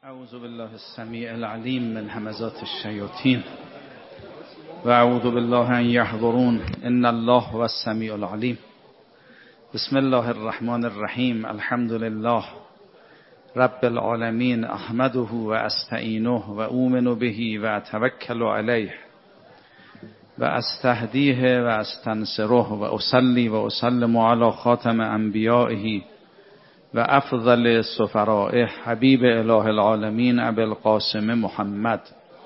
اعوذ بالله السمیع العلیم من همزات الشیاطین و اعوذ بالله ان یحضرون ان الله هو السمیع العلیم. بسم الله الرحمن الرحیم. الحمد لله رب العالمین احمده و استعینه و اؤمن به و اتوکل علیه و استهدیه و استنصره و اصلی و اسلم علی خاتم انبیائه و افضل سفرائه حبیب اله العالمین ابی القاسم محمد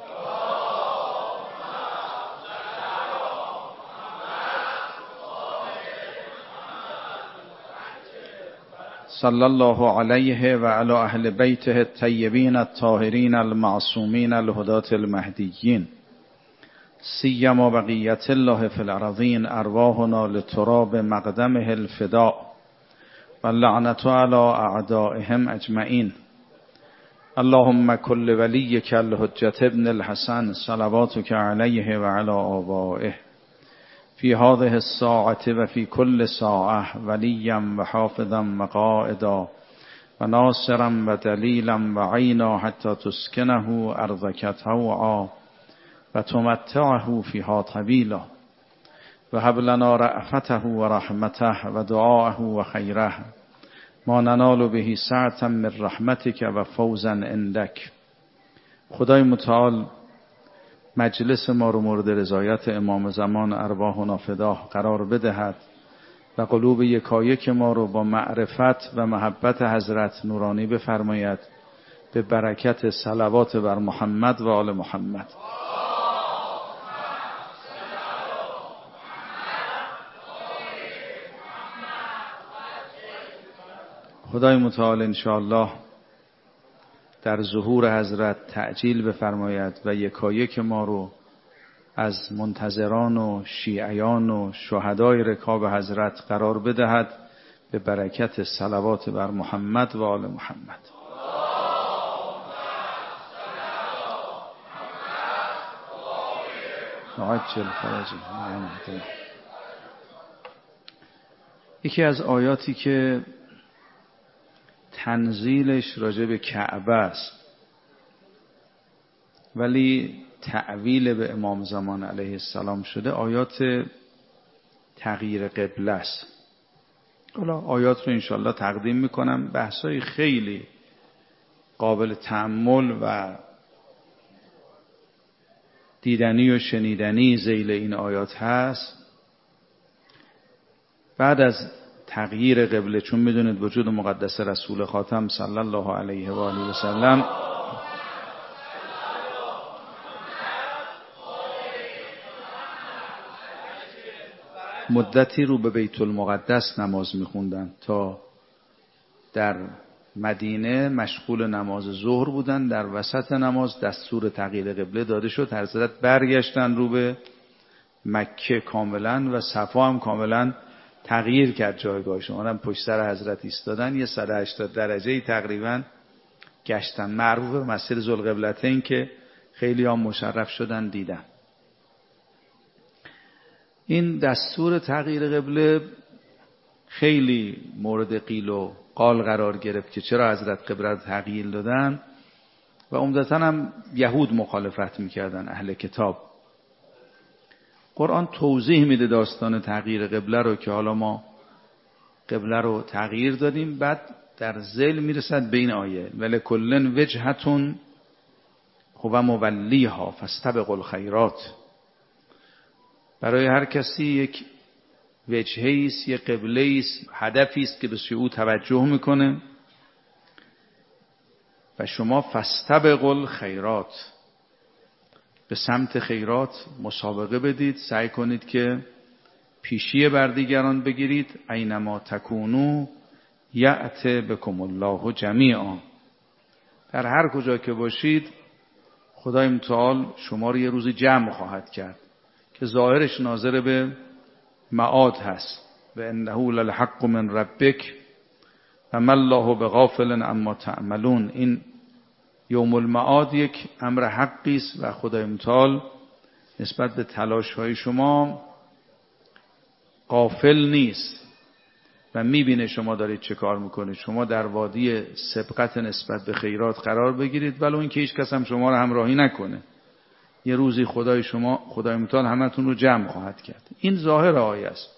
صلی الله علیه و علی اهل بیته الطیبین الطاهرین المعصومین الهداة المهدیین سیما بقیت الله فی الارضین ارواحنا لتراب مقدمه الفداء و لعنت علی اعدائهم اجمعین. اللهم کل ولیک الحجة ابن الحسن صلواتک علیه و علی آبائه فی هذه الساعة و فی کل ساعة ولیا و حافظا و قائدا و ناصرا و دلیلا و عینا حتی تسکنه ارضک طوعا و تمتعه فیها طویلا و هب لنا رأفته و رحمته و دعاءه و خیره ما ننال به سعة من رحمتک و فوزا عندک. خدای متعال مجلس ما رو مورد رضایت امام زمان ارواحنا فداه قرار بدهد و قلوب یکایک ما رو با معرفت و محبت حضرت نورانی بفرماید به برکت صلوات بر محمد و آل محمد. خدای متعال انشاءالله در ظهور حضرت تعجیل بفرماید و یکایک ما رو از منتظران و شیعیان و شهدای رکاب حضرت قرار بدهد به برکت صلوات بر محمد و آل محمد. عجل فرجه. یکی از آیاتی که تنزیلش راجع به کعبه است ولی تعویل به امام زمان علیه السلام شده، آیات تغییر قبله است. حالا آیات رو انشالله تقدیم میکنم. بحثای خیلی قابل تأمل و دیدنی و شنیدنی ذیل این آیات هست. بعد از تغییر قبله، چون میدونید وجود مقدس رسول خاتم صلی الله علیه و آله و سلم مدتی رو به بیت المقدس نماز میخوندن تا در مدینه مشغول نماز ظهر بودن. در وسط نماز دستور تغییر قبله داده شد، حضرت برگشتن رو به مکه کاملا و صفا هم کاملا تغییر کرد جایگاهشون. اونم پشت سر حضرت ایستادن، یه 180 درجه تقریبا گشتن، معروف به مسیر ذوالقبلتین که خیلی هم مشرف شدن دیدن. این دستور تغییر قبله خیلی مورد قیل و قال قرار گرفت که چرا حضرت قبله رو تغییر دادن و عمدتاً هم یهود مخالفت میکردن، اهل کتاب. قرآن توضیح میده داستان تغییر قبله رو که حالا ما قبله رو تغییر دادیم، بعد در ذیل میرسد به این آیه ولکل وجهة هو مولیها فاستبقوا الخیرات. برای هر کسی یک وجهه‌ای است، یک قبله‌ای است، هدفی است که به سوی او توجه میکنه و شما فاستبقوا الخیرات، به سمت خیرات مسابقه بدید، سعی کنید که پیشی بر دیگران بگیرید. اینما تکونو یأت بکم الله جمیعا. در هر کجا که باشید خدای متعال شما رو یه روز جمع خواهد کرد که ظاهرش ناظر به معاد هست و انه للحق من ربک و ما الله بغافل عما تعملون. این یوم المعاد یک امر حقی است و خدای متعال نسبت به تلاش های شما غافل نیست و و میبینه شما دارید چه کار میکنید. شما در وادی سبقت نسبت به خیرات قرار بگیرید، ولو اینکه هیچ کس هم شما رو همراهی نکنه. یه روزی خدای متعال همتون رو جمع خواهد کرد. این ظاهر آیه است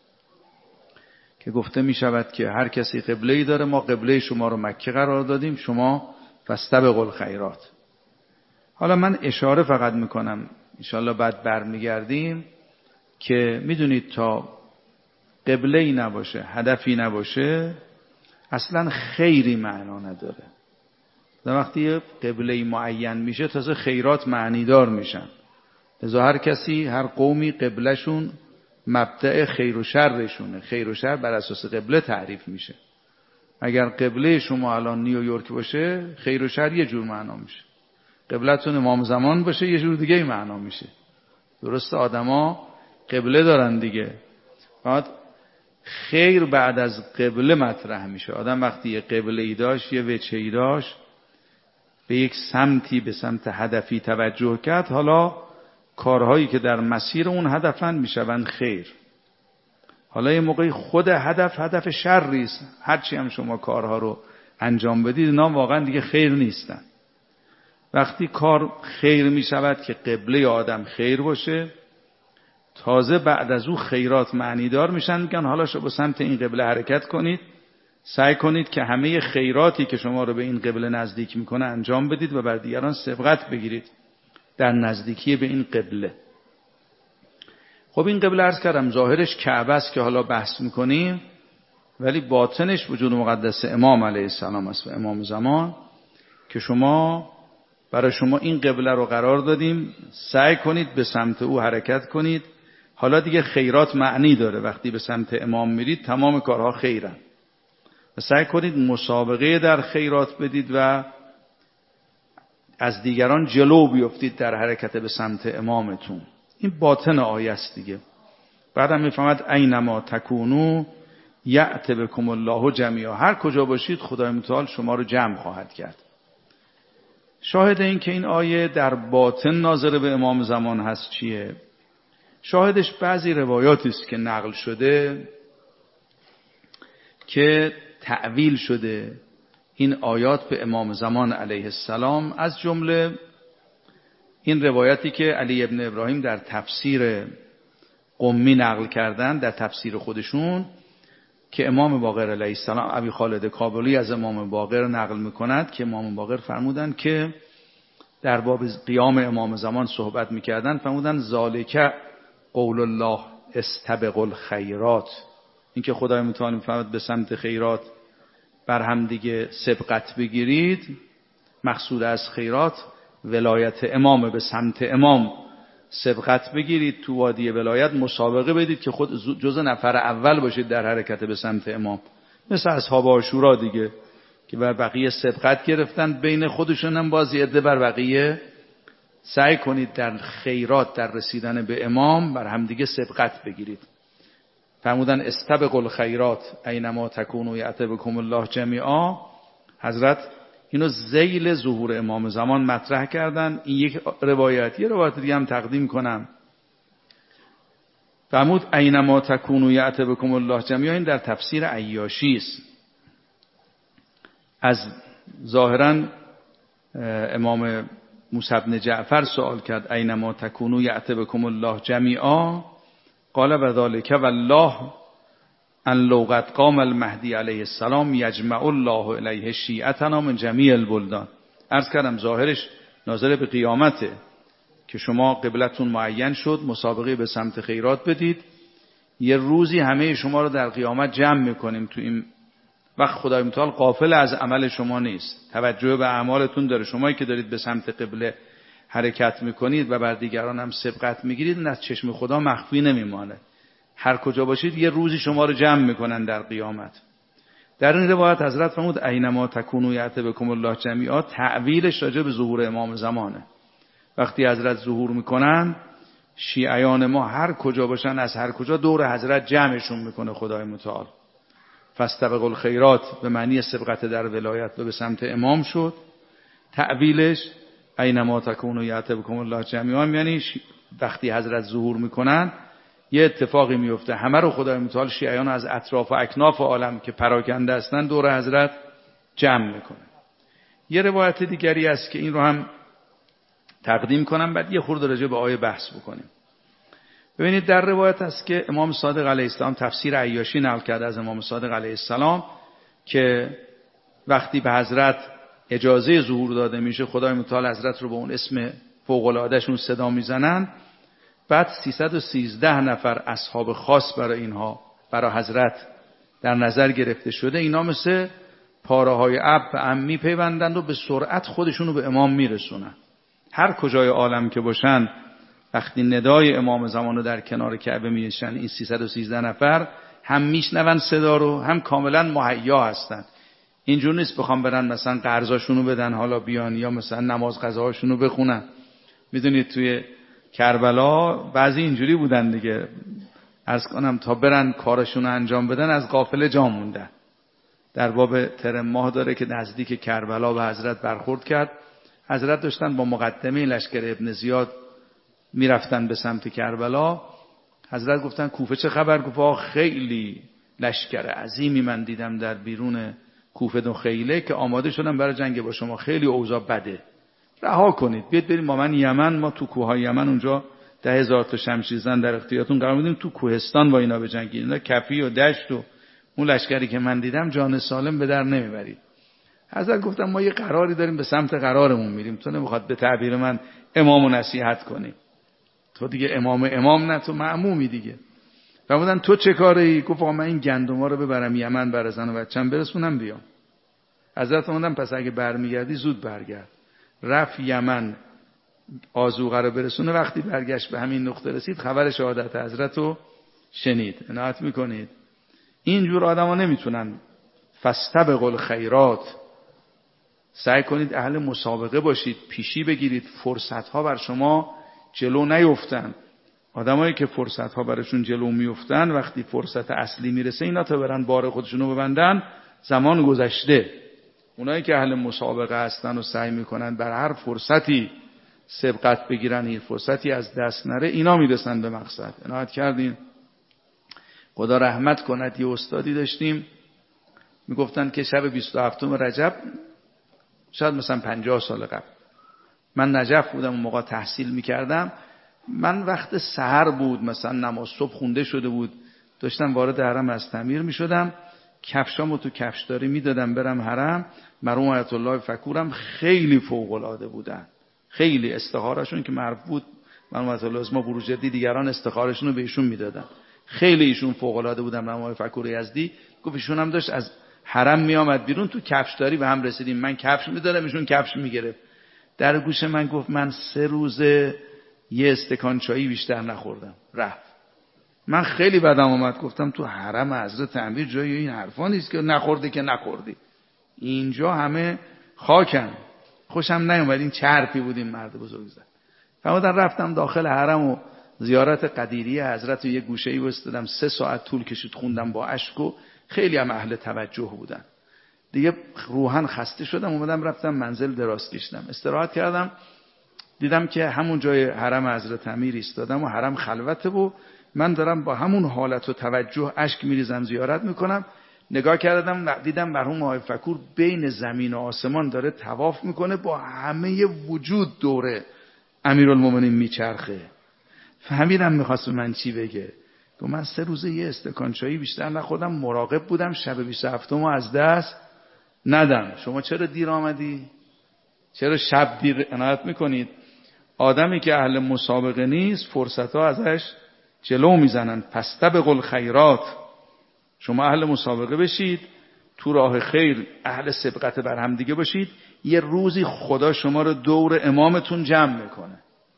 که گفته می شود که هر کسی قبله‌ای داره. ما قبله شما رو مکه قرار دادیم، شما فاستبقوا الخیرات. حالا من اشاره فقط میکنم، انشالله بعد برمیگردیم، که میدونید تا قبله‌ای نباشه، هدفی نباشه، اصلا خیری معنا نداره. در وقتی قبله معین میشه تازه خیرات معنیدار میشن. لذا هر کسی، هر قومی قبلشون مبدأ خیر و شرشونه. خیر و شر بر اساس قبله تعریف میشه. اگر قبله شما الان نیویورک باشه، خیر و شر یه جور معنا میشه. قبلتون امام زمان باشه، یه جور دیگه معنا میشه. درسته؟ آدما قبله دارن دیگه. بعد خیر بعد از قبله مطرح میشه. آدم وقتی یه قبله‌ای داشت، یه وجهی داشت، به یک سمتی، به سمت هدفی توجه کرد، حالا کارهایی که در مسیر اون هدفن میشوند خیر. حالا یه موقعی خود هدف شری است. هرچی هم شما کارها رو انجام بدید، اینا واقعا دیگه خیر نیستن. وقتی کار خیر میشود که قبله آدم خیر باشه، تازه بعد از او خیرات معنیدار میشن. میگن حالا شما به سمت این قبله حرکت کنید، سعی کنید که همه خیراتی که شما رو به این قبله نزدیک میکنه انجام بدید و بر دیگران سبقت بگیرید در نزدیکی به این قبله. خب این قبله عرض کردم ظاهرش کعبه است که حالا بحث میکنیم، ولی باطنش وجود مقدس امام علیه السلام است و امام زمان، که برای شما این قبله رو قرار دادیم، سعی کنید به سمت او حرکت کنید. حالا دیگه خیرات معنی داره. وقتی به سمت امام میرید تمام کارها خیرن و سعی کنید مسابقه در خیرات بدید و از دیگران جلو بیفتید در حرکت به سمت امامتون. این باطن آیه است دیگه. بعدم میفهمد اینما تکونو یأت بکم الله جمیعا. هر کجا باشید خدای متعال شما رو جمع خواهد کرد. شاهد این که این آیه در باطن ناظر به امام زمان هست چیه؟ شاهدش بعضی روایاتی است که نقل شده که تأویل شده این آیات به امام زمان علیه السلام، از جمله این روایتی که علی ابن ابراهیم در تفسیر قمی نقل کردن، در تفسیر خودشون، که امام باقر علیه السلام، ابی خالد کابلی از امام باقر نقل میکند که امام باقر فرمودند که در باب قیام امام زمان صحبت میکردن، فرمودند ذالک قول الله استبقوا الخیرات. این که خدای متعال میفرماید به سمت خیرات بر هم دیگه سبقت بگیرید، مقصود از خیرات ولایت امام، به سمت امام سبقت بگیرید، تو وادی ولایت مسابقه بدید که خود جز نفر اول باشید در حرکت به سمت امام. مثل اصحاب عاشورا دیگه که بر بقیه سبقت گرفتن، بین خودشون هم بازی عده بر بقیه سعی کنید در خیرات، در رسیدن به امام بر هم دیگه سبقت بگیرید. فرمودن استبقوا الخیرات اینما تکونوا یأت بکم الله جمیعا. حضرت اینو ذیل ظهور امام زمان مطرح کردن. این یک روایت. یه روایت دیگه هم تقدیم کنم. فرمود اینما تکونوا یأت بکم الله جمیعا. این در تفسیر عیاشی است. از ظاهرا امام موسی بن جعفر سوال کرد اینما تکونوا یأت بکم الله جمیعا، قال و ذالک والله ان لو قد قام المهدی علیه السلام یجمع الله الیه شیعتنا من جمیع البلدان. عرض کردم ظاهرش ناظر به قیامته که شما قبلتون معین شد، مسابقه به سمت خیرات بدید، یه روزی همه شما رو در قیامت جمع میکنیم. تو این وقت خدای متعال غافل از عمل شما نیست، توجه به اعمالتون داره. شمایی که دارید به سمت قبله حرکت میکنید و بر دیگران هم سبقت میگیرید، این از چشم خدا مخفی نمیمانه. هر کجا باشید یه روزی شما رو جمع میکنن در قیامت. در این روایت حضرت فرمود اینما تکونوا یأت بکم الله جمیعا، تعویلش راجع به ظهور امام زمانه. وقتی حضرت ظهور میکنن، شیعیان ما هر کجا باشن، از هر کجا دور حضرت جمعشون میکنه خدای متعال. فاستبقوا الخیرات به معنی سبقت در ولایت و به سمت امام شد. تعویلش اینما تکونوا یأت بکم الله جمیعا، یعنی وقتی حضرت ظهور میکنن یه اتفاقی میفته، همه رو خدای متعال شیعیان از اطراف و اکناف عالم که پراکنده هستن دور حضرت جمع میکنه. یه روایت دیگری است که این رو هم تقدیم کنم، بعد یه خورده راجع به آیه بحث بکنیم. ببینید در روایت است که امام صادق علیه السلام تفسیر عیاشی نقل کرده از امام صادق علیه السلام که وقتی به حضرت اجازه ظهور داده میشه، خدای متعال حضرت رو به اون اسم فوق العاده شون صدا میزنن، بعد 313 نفر اصحاب خاص برای اینها، برای حضرت در نظر گرفته شده. اینا مثل پاره های ابر به هم میپیوندند و به سرعت خودشون رو به امام میرسونن. هر کجای عالم که باشن وقتی ندای امام زمان رو در کنار کعبه میشن، این 313 نفر هم میشنون صدا رو، هم کاملا مهیا هستن. اینجور نیست بخوام برن مثلا قرضاشونو بدن حالا بیان، یا مثلا نماز قضاهاشونو بخونن. میدونید توی کربلا بعضی اینجوری بودن دیگه، عرض کنم تا برن کارشونو انجام بدن از قافله جا موندن. در باب ترم ماه داره که نزدیک کربلا به حضرت برخورد کرد. حضرت داشتن با مقدمه لشکر ابن زیاد میرفتن به سمت کربلا. حضرت گفتن کوفه چه خبر؟ گفت خیلی لشکر عظیمی من دیدم در بیرون کوفه و خیله که آماده شدن برای جنگ با شما، خیلی اوضاع بده، رها کنید بیاد بریم با من یمن. ما تو کوههای یمن اونجا 10,000 تا شمشیرزن در اختیارتون قرار میدیم، تو کوهستان با اینا بجنگید. اینا کفی و دشت و اون لشکری که من دیدم جان سالم به در نمیبرید. حضرت گفتم ما یه قراری داریم، به سمت قرارمون میریم، تو نمیخواد به تعبیر من امامو نصیحت کنی، تو دیگه امام نه، تو مأمومی دیگه. فرمودن تو چه کاری؟ گفت من این گندما رو ببرم یمن برای زن و بچه‌م برسونم بیام. حضرت فرمودن پس اگه برمیگردی زود برگرد. رفت یمن آذوقه رو برسونه، وقتی برگشت به همین نقطه رسید خبر شهادت حضرت رو شنید. عنایت میکنید اینجور آدما نمیتونن. فاستبقوا الخیرات، سعی کنید اهل مسابقه باشید، پیشی بگیرید، فرصت ها بر شما جلو نیفتن. آدمایی که فرصت ها برشون جلو میفتن وقتی فرصت اصلی میرسه اینا تا برن بار خودشونو ببندن زمان گذشته. اونایی که اهل مسابقه هستن و سعی میکنن بر هر فرصتی سبقت بگیرن، این فرصتی از دست نره، اینا میرسن به مقصد. عنایت کردین. خدا رحمت کند. یه استادی داشتیم میگفتن که شب 27 رجب، شاید مثلا 50 سال قبل، من نجف بودم اون موقع تحصیل میکردم. من وقت سحر بود، مثلا نماز صبح خونده شده بود، داشتم وارد حرم از تعمیر میشدم، کفشامو تو کفشداری میدادم برم حرم. مرحوم آیت الله فکورم خیلی فوق العاده بودن، خیلی استخارشون که معروف بود. مرحوم آیت الله اسما بروجردی دیگران استخارشون رو به ایشون میدادن، خیلی ایشون فوق العاده بودن. مرحوم آیت فکور یزدی گفت ایشون هم داشت از حرم میآمد بیرون، تو کفشداری به هم رسیدیم، من کفش میدادم ایشون کفش میگرفت. در گوش من گفت من 3 روز یه استکان چایی بیشتر نخوردم. رفت. من خیلی بدم اومد، گفتم تو حرم حضرت امیر جای این حرفا نیست که نخورده که نخوردی، اینجا همه خاکن. خوشم نیومد این چه حرفی بود این مرد بزرگ زد. فرمودن رفتم داخل حرم و زیارت قدیریه حضرت رو یه گوشه‌ای وایسادم، 3 ساعت طول کشید خوندم با اشک و خیلی هم اهل توجه بودن. دیگه روحاً خسته شدم، اومدم رفتم منزل دراز کشیدم، استراحت کردم. دیدم که همون جای حرم حضرت امیر ایستادم و حرم خلوته و من دارم با همون حالت و توجه اشک میریزم زیارت میکنم. نگاه کردم دیدم مرحوم آقای فکور بین زمین و آسمان داره طواف میکنه، با همه وجود دوره امیرالمومنین میچرخه. فهمیدم میخواست من چی بگه. گفت من 3 روزه یه استکان چایی بیشتر نخوردم، مراقب بودم شب 27 از دست ندم. شما چرا دیر آمدی؟ چرا شب دیر؟ عنایت میکنید. آدمی که اهل مسابقه نیست فرصت ها ازش جلو میزنن. فاستبقوا الخیرات، شما اهل مسابقه بشید، تو راه خیر اهل سبقت بر هم دیگه باشید، یه روزی خدا شما رو دور امامتون جمع میکنه،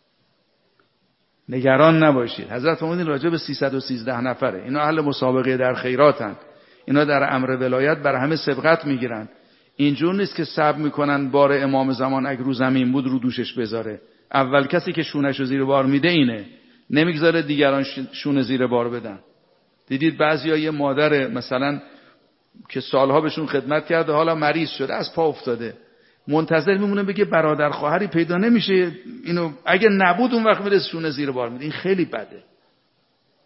نگران نباشید. حضرت فرمودین راجع به 313 نفره، اینا اهل مسابقه در خیراتن، اینا در امر ولایت بر همه سبقت میگیرن. اینجور نیست که صبر میکنن بار امام زمان اگه رو زمین بود رو دوشش بذاره. اول کسی که شونه‌شو زیر بار میده اینه، نمیگذاره دیگران شونه زیر بار بدن. دیدید بعضیا یه مادر مثلا که سالها بهشون خدمت کرده حالا مریض شده از پا افتاده، منتظر میمونه بگه برادر خواهری پیدا نمیشه، اینو اگه نبود اون وقت میره شونه زیر بار میده. این خیلی بده.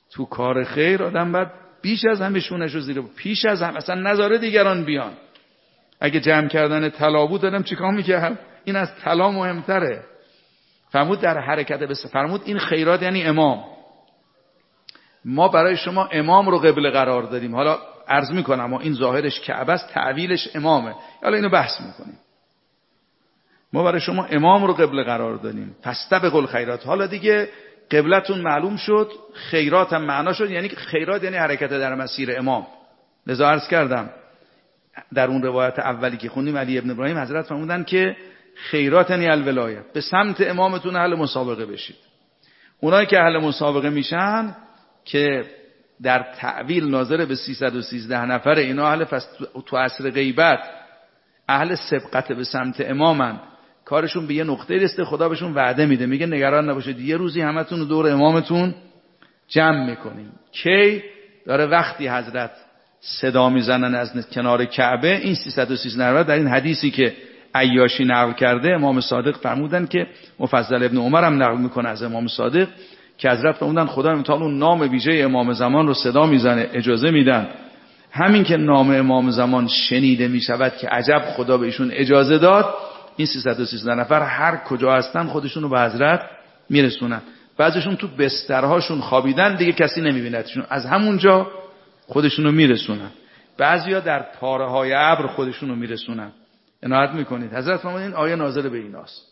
تو کار خیر آدم باید بیش از همه شونه‌شو زیر پیش از هم اصلا نذاره دیگران بیان. اگه جمع کردن طلا بود دادم چیکار میکرد؟ این از طلا مهمتره. فرمود در حرکت فرمود این خیرات یعنی امام. ما برای شما امام رو قبله قرار دادیم. حالا عرض میکنم ما این ظاهرش کعبه است، تعویلش امامه. حالا اینو بحث میکنیم. ما برای شما امام رو قبله قرار دادیم. فاستبقوا الخیرات. حالا دیگه قبلتون معلوم شد، خیرات هم معنا شد. یعنی خیرات یعنی حرکت در مسیر امام. لذا عرض کردم در اون روایت اولی که خوندیم علی ابن ابراهیم حضرت فرمودن که خیرات یعنی الولایه، به سمت امامتون اهل مسابقه بشید. اونایی که اهل مسابقه میشن که در تعویل ناظر به 313 نفر، اینا اهل تو عصر غیبت اهل سبقت به سمت امامن. کارشون به یه نقطه رسیده، خدا بهشون وعده میده، میگه نگران نباشید یه روزی همتون رو دور امامتون جمع میکنیم. کی؟ داره وقتی حضرت صدا میزنن از کنار کعبه. این 313 نفر در این حدیثی که عیاشی نقل کرده امام صادق فرمودن که مفضل ابن عمر هم نقل میکنه از امام صادق که حضرت فرمودن خدا متعال اون نام ویژه امام زمان رو صدا میزنه، اجازه میدن. همین که نام امام زمان شنیده میشود که عجب خدا به ایشون اجازه داد، این 313 نفر هر کجا هستن خودشون رو به حضرت میرسونن. بعضیشون تو بسترهاشون خوابیدن دیگه کسی نمیبیندشون، از همونجا خودشون رو میرسونن. بعضیا در پاره‌های ابر خودشون رو میرسونن. عنایت میکنید حضرت فرمودن این آیه نازل به ایناست.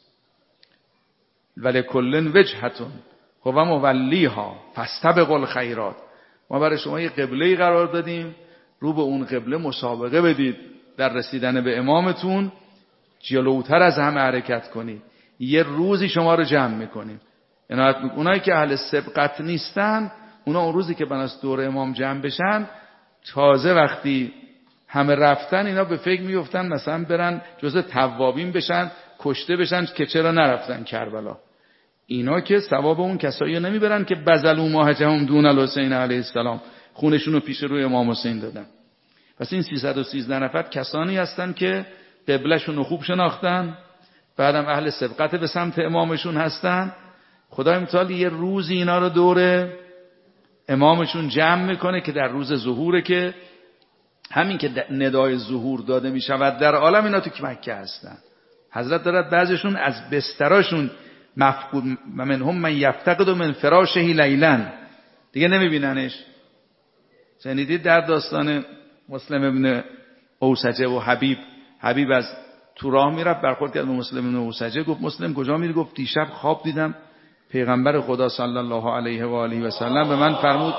ولکل وجهتون هو مولیها فاستبقوا الخیرات. ما برای شما یه قبله قرار دادیم، رو به اون قبله مسابقه بدید در رسیدن به امامتون، جلوتر از همه حرکت کنید. یه روزی شما رو جمع میکنیم. اونایی که اهل سبقت نیستن، اونا اون روزی که بناس دور امام جمع بشن، تازه وقتی همه رفتن اینا به فکر میفتن مثلا برن جزء توابین بشن، کشته بشن که چرا نرفتن کربلا. اینا که ثواب اون کسایی نمیبرن که بذلوا ماهجهم دون الحسین علیه السلام، خونشون رو پیش روی امام حسین دادن. پس این 313 نفر کسانی هستن که قبلهشون رو خوب شناختن، بعدم اهل سبقت به سمت امامشون هستن. خدای متعال یه روزی اینا رو دور امامشون جمع میکنه که در روز ظهوره، که همین که ندای ظهور داده میشود در عالم، اینا تو مکه هستن. حضرت دارد بعضیشون از بستراشون مفقود، منهم من یفتقد من فراشه لیلا، دیگه نمیبیننش. شنیدید در داستان مسلم ابن اوسجه و حبیب از تو راه میرفت برخورد کرد به مسلم ابن اوسجه، گفت مسلم کجا میری؟ گفت دیشب خواب دیدم پیغمبر خدا صلی الله علیه و آله و سلم به من فرمود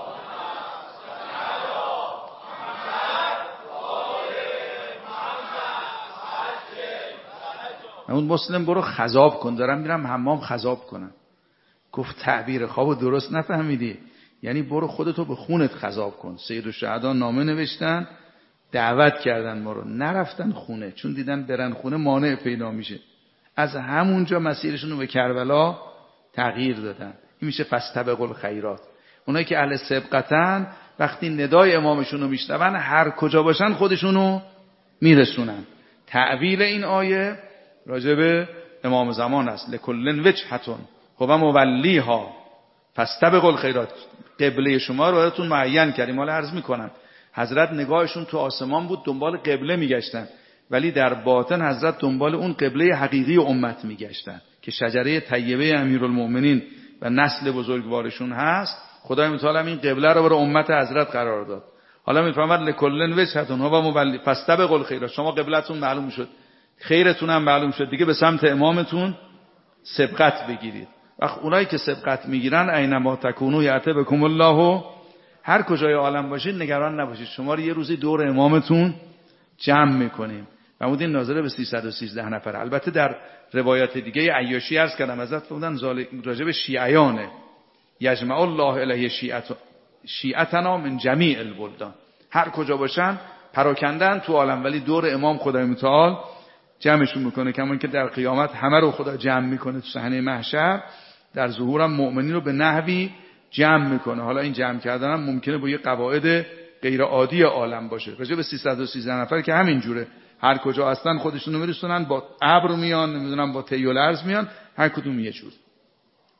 اون مسلم برو خضاب کن، دارم میرم حمام خضاب کنم. گفت تعبیر خوابو درست نفهمیدی، یعنی برو خودتو به خونت خضاب کن. سید الشهدا نامه نوشتن، دعوت کردن ما رو، نرفتن خونه چون دیدن برن خونه مانع پیدا میشه. از همونجا مسیرشون رو به کربلا تغییر دادن. این میشه فاستبقوا الخیرات. اونایی که اهل سبقتن وقتی ندای امامشون رو میشنون هر کجا باشن خودشون رو میرسونن. تعویل این آیه راجع به امام زمان است. لکل وجهتون هو مولیها فاستبقوا الخیرات. قبله شما رو براتون معین کردیم. حالا عرض میکنم حضرت نگاهشون تو آسمان بود، دنبال قبله میگشتن، ولی در باطن حضرت دنبال اون قبله حقیقی امت میگشتن که شجره طیبه امیرالمؤمنین و نسل بزرگوارشون هست. خدای متعال این قبله رو برای امت حضرت قرار داد. حالا میفهمد لکل وجهتون هو مولی فاستبقوا الخیرات. شما قبلتون معلوم شد، خیرتون هم معلوم شد، دیگه به سمت امامتون سبقت بگیرید. وقت اونایی که سبقت میگیرن اینما تکونوا یأتی بکم الله، هر کجای عالم باشید نگران نباشید، شما رو یه روزی دور امامتون جمع میکنیم. فرمود این ناظر به 313 نفر. البته در روایت دیگه عیاشی عرض کردم حضرت فرمودن راجع به شیعیانه، یجمع الله الیه شیعتنا من جمیع البلدان، هر کجا باشن پراکندن تو عالم، ولی دور امام خدای متعال جمعشون میکنه. کما که در قیامت همه رو خدا جمع میکنه تو صحنه محشر، در ظهورم مؤمنین رو به نحوی جمع میکنه. حالا این جمع کردن هم ممکنه با یه قواعد غیر عادی عالم باشه. راجع به 313 نفر که همین جوره، هر کجا هستن خودشون رو میرسونن، با ابر میان، نمیدونم با طی الارض میان، هر کدوم یه جور.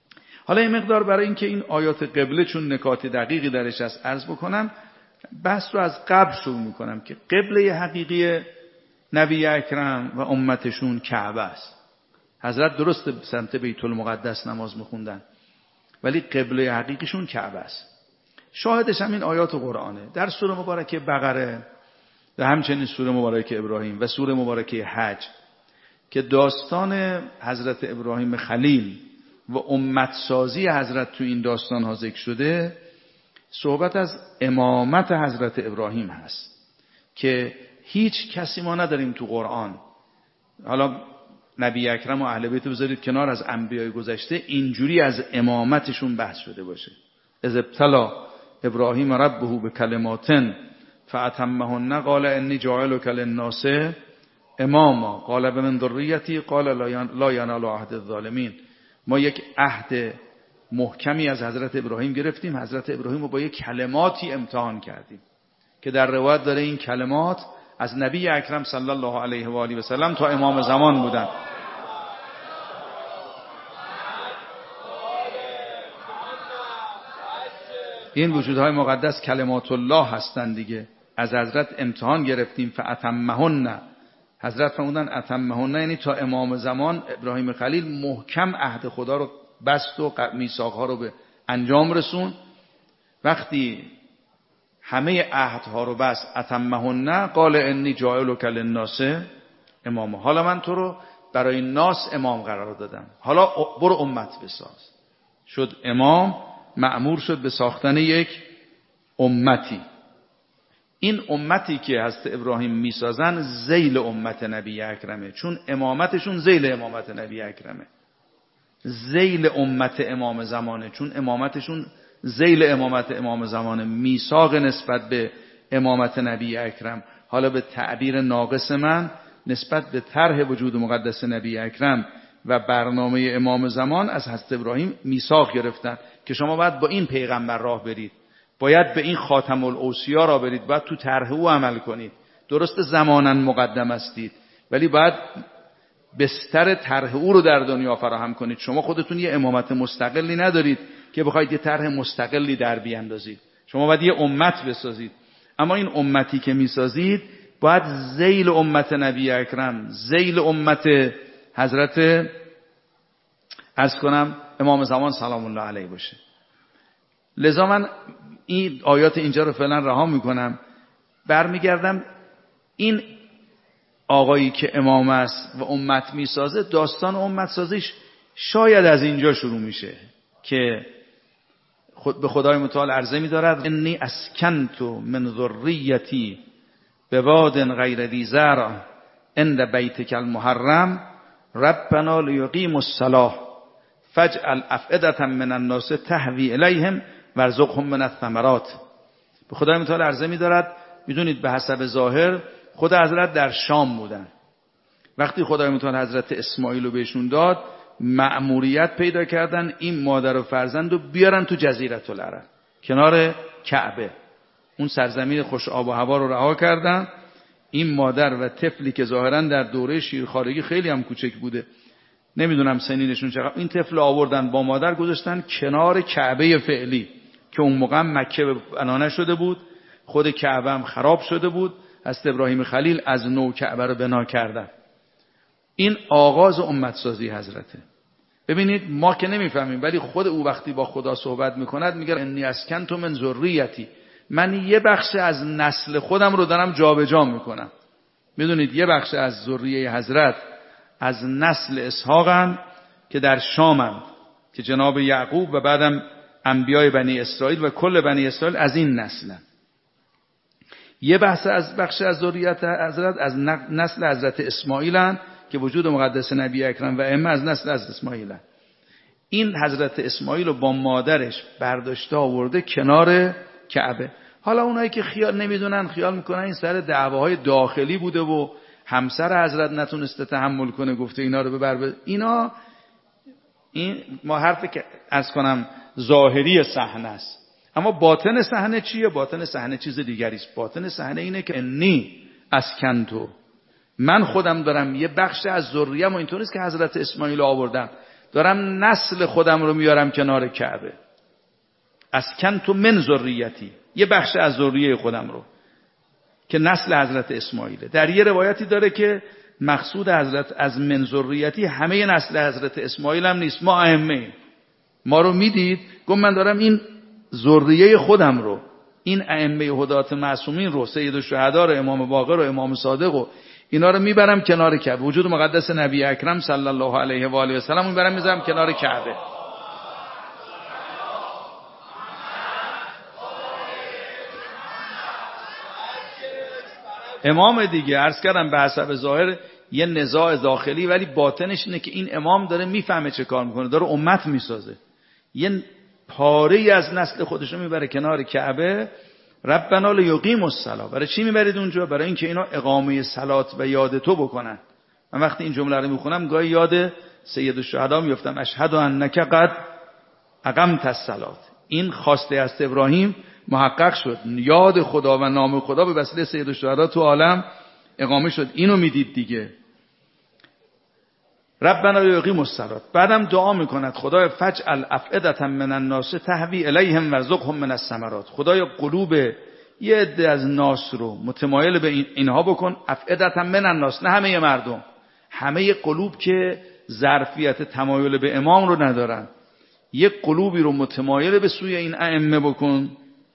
حالا این مقدار برای اینکه این آیات قبله چون نکات دقیقی درش هست عرض بکنم، بحث رو از قبل شروع میکنم که قبله حقیقی نبی اکرم و امتشون کعبه است. حضرت درست سمت بیت المقدس نماز میخوندن ولی قبله حقیقیشون کعبه است. شاهدش هم این آیات قرآنه در سوره مبارکه بقره و همچنین سوره مبارکه ابراهیم و سوره مبارکه حج که داستان حضرت ابراهیم خلیل و امت سازی حضرت تو این داستان ها ذکر شده. صحبت از امامت حضرت ابراهیم هست که هیچ کسی ما نداریم تو قرآن، حالا نبی اکرم و اهل بیت بذارید کنار، از انبیای گذشته اینجوری از امامتشون بحث شده باشه. اذ ابتلا ابراهیم ربه بکلمات فاتمهن قال انی جاعلک للناس اماما قال بمن ذریتی قال لا ینال عهد الظالمین. ما یک عهد محکمی از حضرت ابراهیم گرفتیم، حضرت ابراهیم رو با یک کلماتی امتحان کردیم که در روایت داره این کلمات از نبی اکرم صلی الله علیه و آله و سلم تا امام زمان بودن. این وجودهای مقدس کلمات الله هستند دیگه. از حضرت امتحان گرفتیم فاتمهن. حضرت فرمودن اتمهن یعنی تا امام زمان ابراهیم خلیل محکم عهد خدا رو بست و میثاقها رو به انجام رسون. وقتی همه عهدها رو بست اتمهن قال انی جاعلک للناس امام. حالا من تو رو برای ناس امام قرار دادم، حالا برو امت بساز. شد امام، مأمور شد به ساختن یک امتی. این امتی که حضرت ابراهیم میسازن ذیل امت نبی اکرمه، چون امامتشون ذیل امامت نبی اکرمه. ذیل امت امام زمانه چون امامتشون ذیل امامت امام زمانه. میثاق نسبت به امامت نبی اکرم. حالا به تعبیر ناقص من نسبت به طرح وجود مقدس نبی اکرم و برنامه امام زمان از حضرت ابراهیم میثاق گرفتن که شما باید با این پیغمبر راه برید، باید به این خاتم الاوصیا را برید، باید تو طرح او عمل کنید. درست زمانا مقدم هستید ولی باید بستر طرح او رو در دنیا فراهم کنید. شما خودتون یه امامت مستقلی ندارید که بخواید یه طرح مستقلی در بیاندازید. شما باید یه امت بسازید. اما این امتی که میسازید باید ذیل امت نبی اکرم، ذیل امت حضرت امام زمان سلام الله علیه باشه. لذا من این آیات اینجا رو فعلا رها میکنم، برمیگردم این آقایی که امام است و امت میسازه. داستان امت سازیش شاید از اینجا شروع میشه که به خدای متعال عرضه می‌دارد انی اسکنت من ذریتی بواد غیر ذی زرع عند بیتک المحرم ربنا لیقیموا الصلاة فاجعل افئدة من الناس تهوی الیهم وارزقهم من الثمرات. به خدای متعال عرضه می‌دارد، میدونید به حسب ظاهر خود حضرت در شام بودن. وقتی خدای متعال حضرت اسماعیل رو بهشون داد، مأموریت پیدا کردن این مادر و فرزند رو بیارن تو جزیره العرب کنار کعبه. اون سرزمین خوش آب و هوا رو رها کردن. این مادر و طفلی که ظاهرا در دوره شیرخوارگی خیلی هم کوچک بوده، نمیدونم سنینشون چقدر، این طفل آوردن با مادر گذاشتن کنار کعبه فعلی که اون موقع مکه بنا نشده بود، خود کعبه هم خراب شده بود. حضرت ابراهیم خلیل از نو کعبه رو بنا کردن. این آغاز امت سازی حضرته. ببینید ما که نمیفهمیم ولی خود او وقتی با خدا صحبت میکند میگه انی اسکنت من ذریتی، من یه بخش از نسل خودم رو دارم جابجا میکنم. میدونید یه بخش از ذریه حضرت از نسل اسحاقن که در شامن که جناب یعقوب و بعدم انبیای بنی اسرائیل و کل بنی اسرائیل از این نسلن. یه بخش از ذریت حضرت از نسل حضرت اسماعیلن که وجود مقدس نبی اکرم و ائمه از نسل از اسماعیلن. این حضرت اسماعیل رو با مادرش برداشته آورده کنار کعبه. حالا اونایی که خیال نمیدونن خیال میکنن این سر دعواهای داخلی بوده و همسر حضرت نتونسته تحمل کنه گفته اینا رو ببر. اینا این ما حرفی که از کنم ظاهری صحنه است، اما باطن صحنه چیه؟ باطن صحنه چیز دیگری است. باطن صحنه اینه که انی اسکنتو، من خودم دارم یه بخش از ذریم و اینطور نیست که حضرت اسماعیل آوردم دارم نسل خودم رو میارم کنار کعبه. اسکنت من ذریتی، یه بخش از ذریه خودم رو که نسل حضرت اسماعیله. در یه روایتی داره که مقصود حضرت از من ذریتی همه نسل حضرت اسماعیل هم نیست، ما ائمه ما رو میدید. گفت من دارم این ذریه خودم رو، این ائمه هدات معصومین رو، سید الشهدا رو، امام باقر رو، امام صادق رو، اینا رو میبرم کنار کعبه. وجود مقدس نبی اکرم صلی الله علیه و آله و سلم میبرم میذارم کنار کعبه. امام دیگه عرض کردم به حسب ظاهر یه نزاع داخلی، ولی باطنش اینه که این امام داره میفهمه چه کار میکنه، داره امت میسازه. یه پاره از نسل خودش رو میبره کنار کعبه. ربنا لیقیموا الصلاة. برای چی میبرید اونجا؟ برای اینکه اینا اقامه صلات و یاد تو بکنن. من وقتی این جمله رو میخونم گاهی یاد سید الشهدا میافتم، اشهد انک قد اقمت الصلاة. این خواسته از ابراهیم محقق شد، یاد خدا و نام خدا به وسیله سید الشهدا تو عالم اقامه شد. اینو میدید دیگه. ربنا لیقیموا الصلاة. بعدم دعا میکند خدای فجعل افئدة من الناس تهوی الیهم وارزقهم من الثمرات. خدای قلوب یه عده از ناس رو متمایل به اینها بکن. افئدة من الناس، نه همه مردم، همه قلوب که ظرفیت تمایل به امام رو ندارن، یه قلوبی رو متمایل به سوی این ائمه بکن.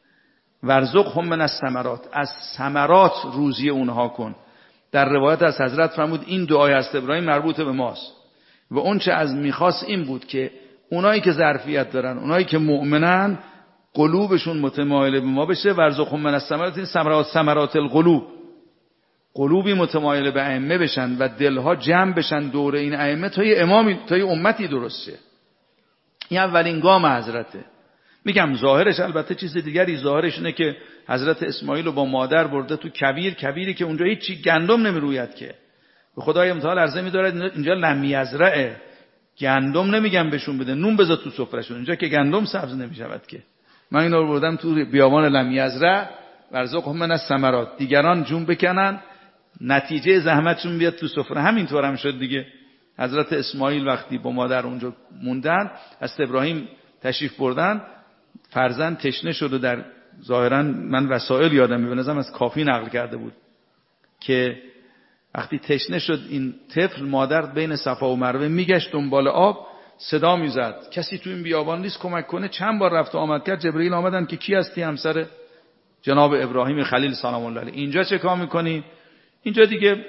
وارزقهم من الثمرات، از ثمرات روزی اونها کن. در روایت از حضرت فرمود این دعای از ابراهیم مربوط به ماست و اون چه از میخواست این بود که اونایی که ظرفیت دارن، اونایی که مؤمنن، قلوبشون متمایل به ما بشه. وارزقهم من الثمرات، این ثمرات القلوب، قلوبی متمایل به ائمه بشن و دلها جمع بشن دور این ائمه تا یه امامی، تا یه امتی درست شه. این اولین گام حضرته. میگم ظاهرش البته چیز دیگری، ظاهرش اینه که حضرت اسماعیل رو با مادر برده تو کبیری که اونجا هیچ چی گندم نمیروید، که به خدای متعال عرضه می‌دارد اینجا لم یزرعه، گندم نمیگم بهشون بده، نون بذار تو سفرهشون، اینجا که گندم سبز نمیشود که. من اینا رو بردم تو بیابان لم یزرع ورزقهم من الثمرات، دیگران جون بکنن نتیجه زحمتشون بیاد تو سفره. همینطور هم شد دیگه. حضرت اسماعیل وقتی با مادر اونجا موندن، از ابراهیم تشریف بردن، فرزند تشنه شد و در ظاهرا من وسائل یادم میاد، بنظرم از کافی نقل کرده بود که وقتی تشنه شد این طفل، مادر بین صفا و مروه میگشت دنبال آب، صدا میزد کسی تو این بیابان نیست کمک کنه. چند بار رفت و آمد کرد، جبرئیل آمدن که کی هستی؟ همسر جناب ابراهیم خلیل سلام الله علیه. اینجا چه کار میکنی؟ اینجا دیگه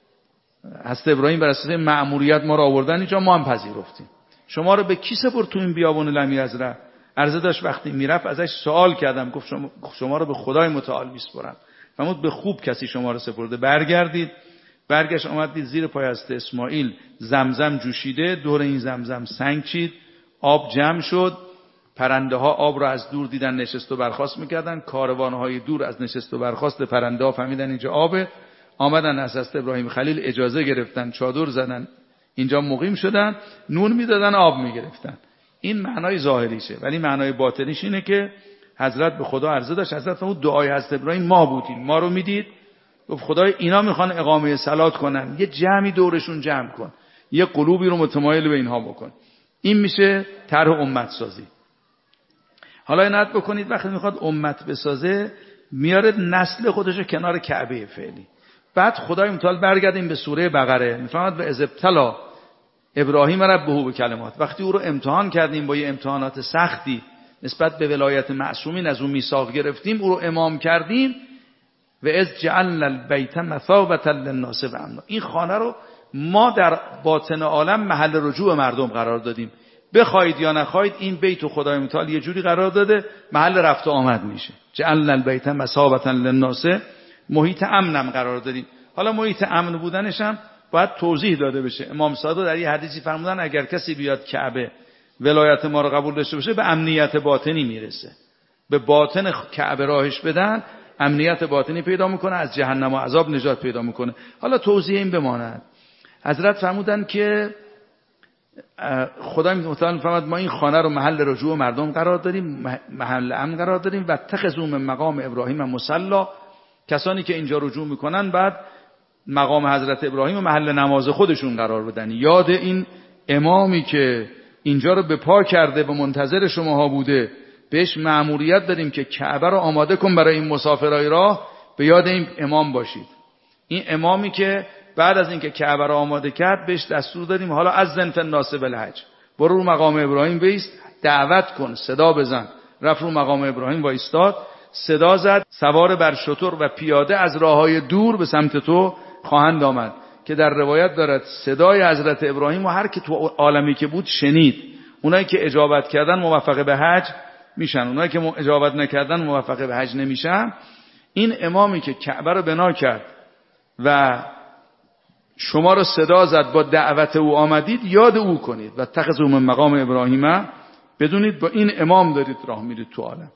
حضرت ابراهیم بر اساس مأموریت ما رو آوردن اینجا، ما هم پذیرفتیم. شما رو به کی سپرد تو این بیابان لم یزرع؟ عرضه داشت وقتی میرفت ازش سوال کردم، گفت شما رو به خدای متعال میسپرم. فرمود به خوب کسی شما رو سپرده، برگردید. برگشت آمد دید زیر پای حضرت اسماعیل زمزم جوشیده، دور این زمزم سنگ چید، آب جمع شد، پرنده ها آب را از دور دیدن نشست و برخاست میکردن، کاروان های دور از نشست و برخاست پرنده ها فهمیدن اینجا آبه، آمدن از حضرت ابراهیم خلیل اجازه گرفتن، چادر زدن، اینجا مقیم شدن، نون میدادن، آب میگرفتن. این معنای ظاهریشه، ولی معنای باطنیش اینه که حضرت به خدا عرضه داشت. حضرت فرمود دعای حضرت ابراهیم ما بودیم، ما رو میدید، گفت خدای اینا میخوان اقامه صلات کنن، یه جمعی دورشون جمع کن، یه قلوبی رو متمایل به اینها بکن. این میشه طرح امت سازی. حالا عنایت بکنید وقتی میخواد امت بسازه، میاره نسل خودش رو کنار کعبه فعلی. بعد خدای متعال برگردیم به سوره بقره، میفهمد به اذ ابتلی ابراهیم ربه به کلمات، وقتی او رو امتحان کردیم با یه امتحانات سختی نسبت به ولایت معصومین، از اون میثاق گرفتیم، او رو امام کردیم. و اذ جعلنا البیت مثابة للناس و امنا، این خانه رو ما در باطن عالم محل رجوع مردم قرار دادیم. بخواید یا نخواید این بیت خدای متعال یه جوری قرار داده محل رفت و آمد میشه. جعلنا البیت مثابة للناس، محیط امنم قرار دادیم. حالا محیط امن بودنش هم باید توضیح داده بشه. امام صادق در یه حدیثی فرمودن اگر کسی بیاد کعبه ولایت ما رو قبول داشته باشه، به امنیت باطنی میرسه. به باطن کعبه راهش بدن، امنیت باطنی پیدا میکنه، از جهنم و عذاب نجات پیدا میکنه. حالا توضیح این بماند. حضرت فرمودن که خدای متعال فرمود ما این خانه رو محل رجوع مردم قرار دادیم، محل امن قرار دادیم. و اتخذوا من مقام ابراهیم مصلی، کسانی که اینجا رجوع میکنن بعد مقام حضرت ابراهیم و محل نماز خودشون قرار بدن، یاد این امامی که اینجا رو به پا کرده و منتظر شماها بوده، بهش مأموریت دادیم که کعبه رو آماده کن برای این مسافرای راه، به یاد این امام باشید. این امامی که بعد از اینکه کعبه رو آماده کرد بهش دستور دادیم حالا اذن فی الناس بالحج، برو رو مقام ابراهیم بایست، دعوت کن، صدا بزن. رفت رو مقام ابراهیم وایستاد، صدا زد، سوار بر شتر و پیاده از راههای دور به سمت تو خواهند آمد، که در روایت دارد صدای حضرت ابراهیم و هر که تو عالمی که بود شنید. اونایی که اجابت کردن موفق به حج میشن، اونایی که اجابت نکردن موفق به حج نمیشن. این امامی که کعبه رو بنا کرد و شما رو صدا زد، با دعوت او آمدید، یاد او کنید و اتخذوا من مقام ابراهیم، بدونید با این امام دارید راه میرید تو عالم.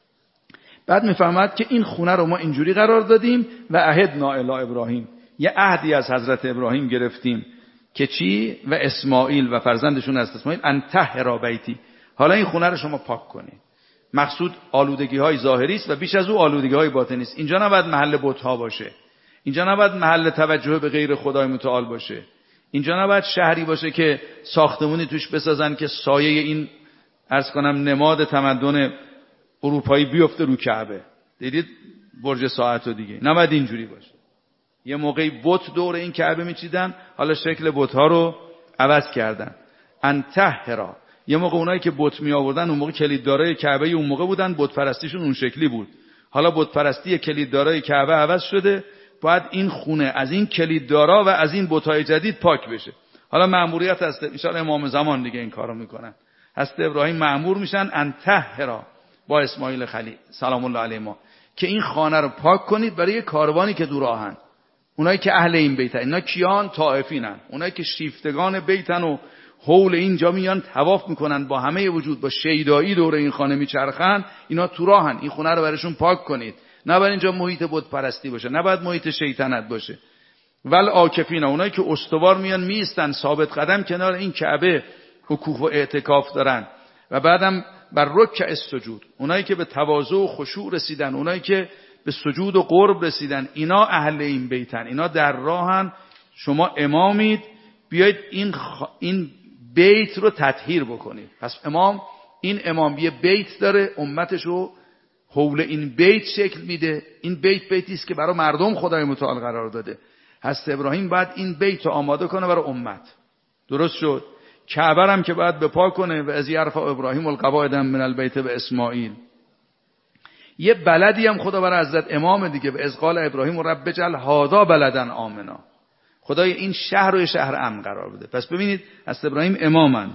بعد میفهمد که این خونه رو ما اینجوری قرار دادیم و عهدنا الی ابراهیم، یه عهدی از حضرت ابراهیم گرفتیم که چی؟ و اسماعیل و فرزندشون از اسماعیل، ان طهرا بیتی، حالا این خونه رو شما پاک کنید. مقصود آلودگی های ظاهری است و بیش از او آلودگی های باطنی است. اینجا نباید محل بت ها باشه، اینجا نباید محل توجه به غیر خدای متعال باشه، اینجا نباید شهری باشه که ساختمونی توش بسازن که سایه این عرض کنم نماد تمدن اروپایی بیفته رو کعبه. دیدید برج ساعت و دیگه، نباید اینجوری باشه. یه موقعی بت دور این کعبه میچیدن، حالا شکل بت ها رو عوض کردن. انطهرا، یه موقع اونایی که بت می آوردن اون موقع کلیددارای کعبه اون موقع بودن، بت پرستیشون اون شکلی بود. حالا بت پرستی کلیددارای کعبه عوض شده، باید این خونه از این کلیددارا و از این بت‌های جدید پاک بشه. حالا مأموریت هست ان شاء الله امام زمان دیگه این کارو میکنن. حضرت ابراهیم مأمور میشن انطهرا با اسماعیل خلیل سلام الله علیهما که این خانه رو پاک کنید برای کاروانی که دور راهن. اونایی که اهل این بیتن، اینا کیان؟ طائفینن. اونایی که شیفتگان بیتن و حول اینجا میان طواف میکنن با همه وجود، با شیدایی دور این خانه میچرخن، اینا تو راهن. این خونه رو براشون پاک کنید. نباید اینجا محیط بت پرستی باشه، نباید محیط شیطنت باشه. ول عاکفین، اونایی که استوار میان میستن ثابت قدم کنار این کعبه وقوف و اعتکاف دارن و بعدم بر رکع السجود، اونایی که به تواضع و خشوع رسیدن، اونایی که به سجود و قرب رسیدن، اینا اهل این بیتن، اینا در راهن. شما امامید، بیایید این بیت رو تطهیر بکنید. پس این امام یه بیت داره، امتشو حول این بیت شکل میده. این بیتی است که برای مردم خدای متعال قرار داده. حضرت ابراهیم باید این بیت رو آماده کنه برای امت. درست شد؟ کعبه هم که باید بپا کنه و از یرفع ابراهیم القواعد من البیت و اسماعیل. یه بلدی هم خدا برای حضرت امام دیگه، به از قال ابراهیم رب اجعل هذا بلدا آمنا، خدای این شهر رو شهر امن قرار بده. پس ببینید حضرت ابراهیم امامن،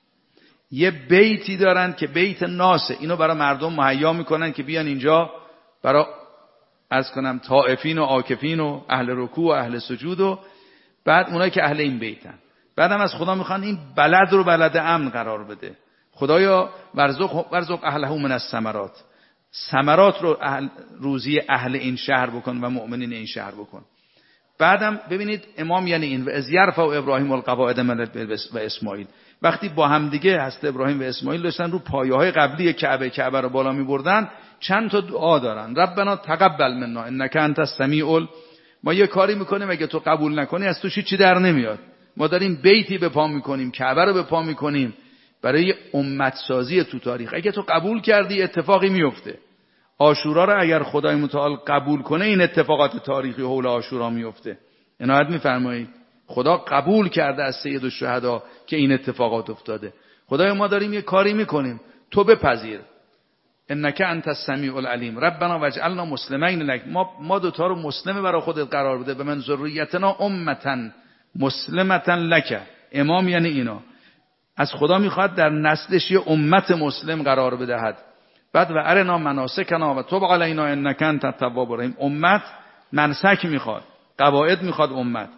یه بیتی دارن که بیت ناسه، اینو برای مردم مهیا میکنن که بیان اینجا برای عرض کنم طائفین و عاکفین و اهل رکوع و اهل سجود، و بعد اونایی که اهل این بیتن. بعدم از خدا میخوان این بلد رو بلد امن قرار بده. خدایا ورزق اهله من الثمرات، ثمرات رو روزی اهل این شهر بکن و مؤمنین این شهر بکن. بعدم ببینید امام یعنی این و از یرفع ابراهیم القواعد من البیت و اسماعیل، وقتی با هم دیگه حضرت ابراهیم و اسماعیل داشتن رو پایه‌های قبلی کعبه رو بالا می‌بردن، چند تا دعا دارن. ربنا تقبل منا انک انت السمیع، ما یه کاری میکنیم اگه تو قبول نکنی از توش چی در نمیاد. ما داریم بیتی به پا میکنیم، کعبه رو به پا میکنیم برای امت سازی تو تاریخ. اگه تو قبول کردی اتفاقی میفته. عاشورا رو اگر خدای متعال قبول کنه این اتفاقات تاریخی حول عاشورا میفته. عنایت میفرمایید. خدا قبول کرده از سید الشهدا که این اتفاقات افتاده. خدای ما داریم یه کاری میکنیم، تو بپذیر. انک انت السمیع العلیم ربنا واجعلنا مسلمین لک، ما دو تا رو مسلم برای خودت قرار بده. به من ذریتنا امتا مسلمتا لک. امام یعنی اینا از خدا میخواد در نسلش یه امت مسلم قرار بدهد. بعد و ارنا مناسکنا و تب علینا انک انت التواب الرحیم. امت منسک میخواد، قواعد میخواد.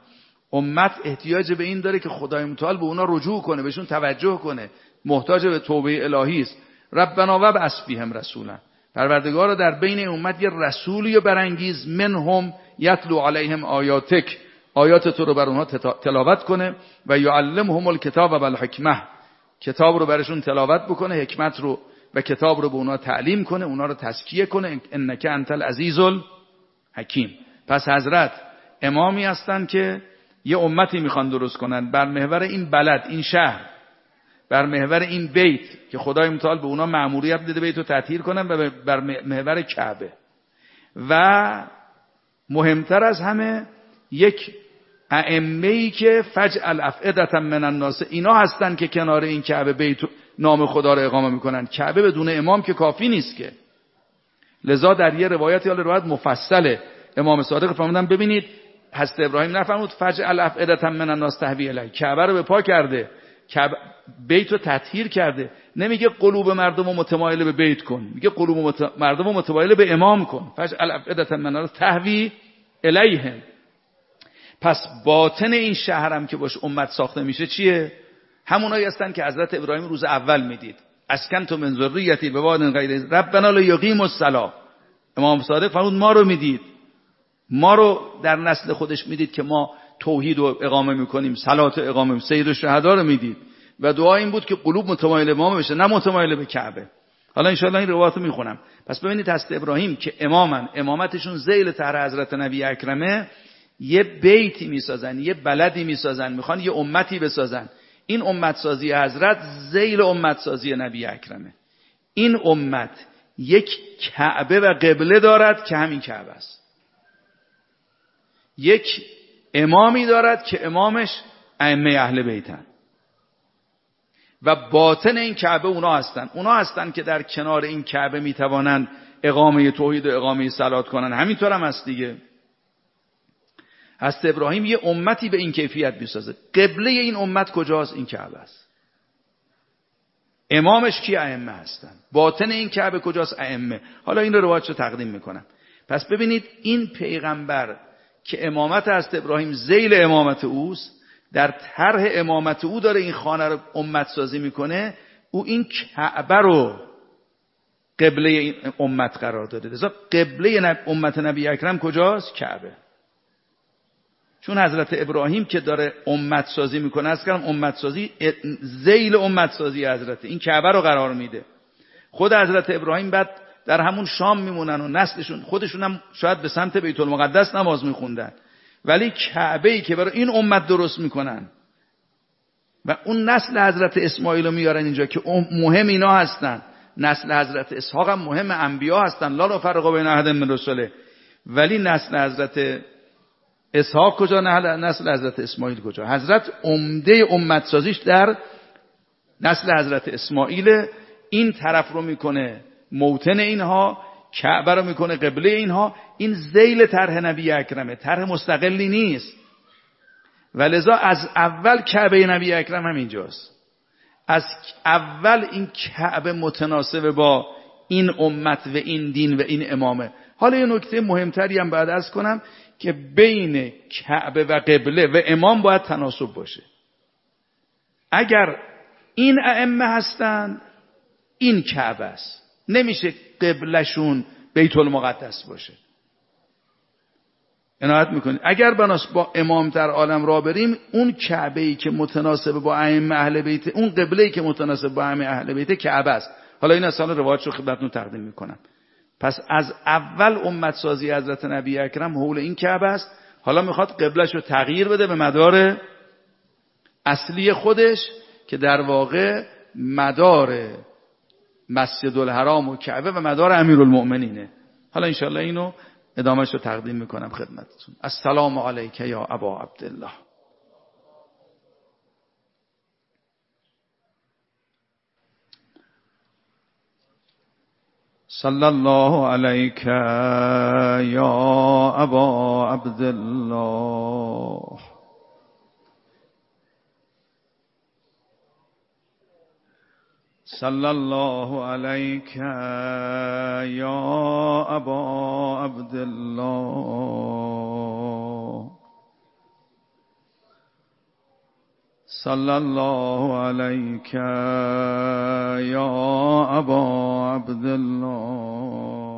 امت احتیاج به این داره که خدای متعال به اونا رجوع کنه، بهشون توجه کنه، محتاج به توبه الهی است. ربنا وابعث فیهم رسولا، پروردگارا در بین امت یه رسولی برانگیز، منهم یتلو علیهم آیاتک، آیات تو رو بر اونها تلاوت کنه، و یعلمهم الکتاب و الحکمه، کتاب رو برشون تلاوت بکنه، حکمت رو و کتاب رو به اونها تعلیم کنه، اونها رو تزکیه کنه. انک انت العزیز الحکیم. پس حضرت امامی هستن که یه امتی میخوان درست کنن بر محور این بلد، این شهر، بر محور این بیت که خدای متعال به اونا مأموریت داده بیت رو تطهیر کنن و بر محور کعبه. و مهمتر از همه یک ائمه‌ای که فجعل افئدة من الناس، اینا هستن که کنار این کعبه بیت نام خدا رو اقامه میکنن. کعبه بدون امام که کافی نیست که. لذا در یه روایتی، حالا روایت مفصله، امام صادق فرمودن ببینید حضرت ابراهیم نفرمود فجعل افئدة من الناس تهوی الیه، کعبه رو به پا کرده، بیت رو تطهیر کرده. نمیگه قلوب مردم رو متمایل به بیت کن، میگه قلوب مردم رو متمایل به امام کن. فجعل افئدة من الناس تهوی الیهم. پس باطن این شهرم که باش امت ساخته میشه چیه؟ همونایی هستن که حضرت ابراهیم روز اول میدید اسکنت من ذریتی بواد غیر ربنا لیقیموا الصلاة. امام صادق فرمود ما رو میدید، ما رو در نسل خودش میدید که ما توحید رو اقامه میکنیم، صلات رو اقامه میکنیم، سید الشهدا رو میدید و دعا این بود که قلوب متمایل امام بشه نه متمایل به کعبه. حالا ان شاءالله این روایت رو میخونم. پس ببینید حضرت ابراهیم که امامن، امامتشون ذیل طهر حضرت نبی اکرمه، یه بیتی میسازن، یه بلدی میسازن، میخوان یه امتی بسازن. این امت سازی حضرت ذیل امت سازی نبی اکرمه. این امت یک کعبه و قبله دارد که همین کعبه است. یک امامی دارد که امامش ائمه اهل بیتن و باطن این کعبه اونا هستن. اونا هستن که در کنار این کعبه میتوانند اقامه توحید و اقامه صلات کنن. همینطور هم هست دیگه. حضرت ابراهیم یه امتی به این کیفیت میسازه. قبله این امت کجاست؟ این کعبه است. امامش کی؟ ائمه هستن. باطن این کعبه کجاست؟ ائمه. حالا این رو روایتشو تقدیم میکنم. پس ببینید این پیغمبر که امامت حضرت ابراهیم ذیل امامت اوست، در طرح امامت او داره این خانه رو امت سازی میکنه. او این کعبه رو قبله این امت قرار داده. لذا قبله امت نبی اکرم کجاست؟ کعبه. چون حضرت ابراهیم که داره امت سازی میکنه، از کلم امت سازی ذیل امت سازی حضرت این کعبه رو قرار میده. خود حضرت ابراهیم بعد در همون شام میمونن و نسلشون خودشون هم شاید به سمت بیت المقدس نماز میخوندن، ولی کعبه ای که برای این امت درست میکنن و اون نسل حضرت اسماعیل رو میارن اینجا که مهم اینا هستن. نسل حضرت اسحاق هم مهم انبیا هستن، لا نفرق بین احد من رسله. ولی نسل حضرت اسحاق کجا؟ نسل حضرت اسماعیل کجا؟ حضرت عمده امت سازیش در نسل حضرت اسماعیل. این طرف رو میکنه موطن اینها، کعبه رو میکنه قبله اینها. این ذیل طرح نبی اکرمه، طرح مستقلی نیست. ولذا از اول کعبه نبی اکرم هم اینجاست. از اول این کعبه متناسب با این امت و این دین و این امامه. حالا یه نکته مهمتری هم بعد عرض کنم که بین کعبه و قبله و امام باید تناسب باشه. اگر این ائمه هستن این کعبه است، نمیشه قبلشون بیت المقدس باشه. عنایت میکنید اگر بناس با امام در عالم را بریم، اون کعبه‌ای که متناسب با ائمه اهل بیت، اون قبله‌ای که متناسب با ائمه اهل بیت کعبه است. حالا این اصلا روایت رو خدمتتون تقدیم میکنم. پس از اول امت سازی حضرت نبی اکرم حول این کعبه است. حالا میخواد قبلش رو تغییر بده به مدار اصلی خودش که در واقع مدار مسجد الحرام و کعبه و مدار امیرالمؤمنینه. حالا انشاءالله اینو ادامهش رو تقدیم میکنم خدمتتون. السلام علیک یا ابا عبدالله. صلی الله علیک یا ابا عبدالله. صلی الله علیک یا ابا عبدالله. صلی الله علیک یا ابا عبدالله.